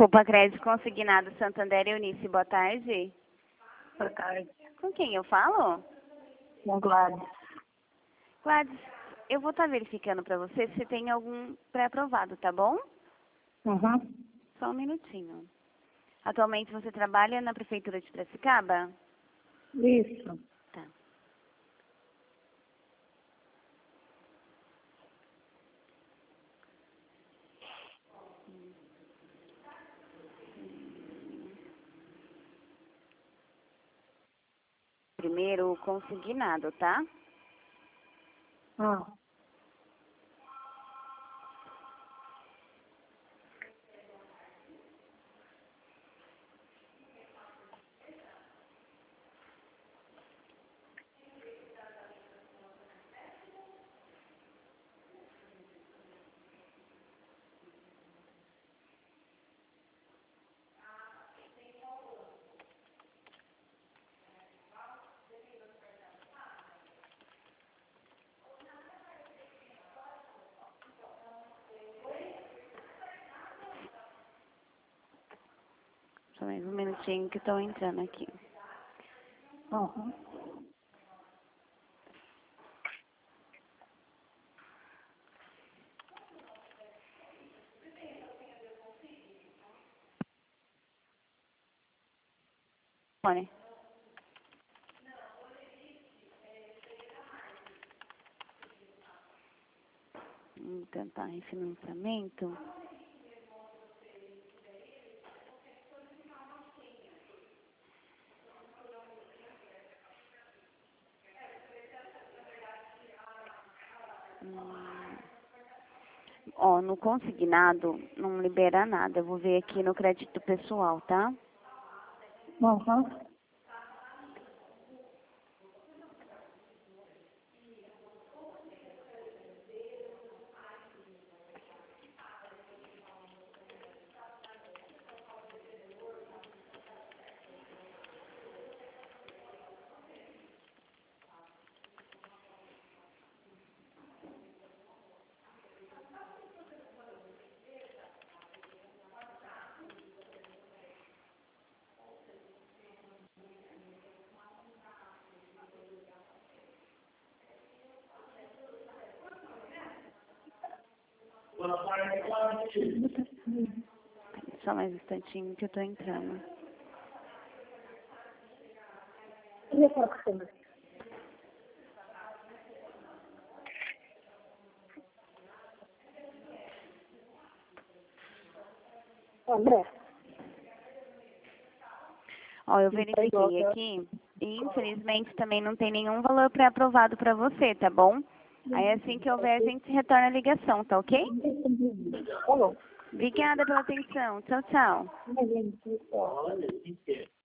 Poupa Crédito Consignado Santander Eunice, boa tarde. Boa tarde. Com quem eu falo? Com Gladys. Gladys, eu vou estar verificando para você se tem algum pré-aprovado, tá bom? Uhum. Só um minutinho. Atualmente você trabalha na Prefeitura de Piracicaba? Isso. Tá. Primeiro, o consignado, tá? Ah. Só mais um minutinho que estou entrando aqui. Uhum. Olha. Vamos tentar refinanciamento. Ó, no consignado não libera nada. Eu vou ver aqui no crédito pessoal, tá? Uhum. Só mais um instantinho que eu tô entrando. E aquela costuma? André. Ó, eu verifiquei aqui e infelizmente também não tem nenhum valor pré-aprovado para você, tá bom? Aí assim que houver, a gente retorna a ligação, tá ok? Falou. Obrigada pela atenção. Tchau, tchau. Olha,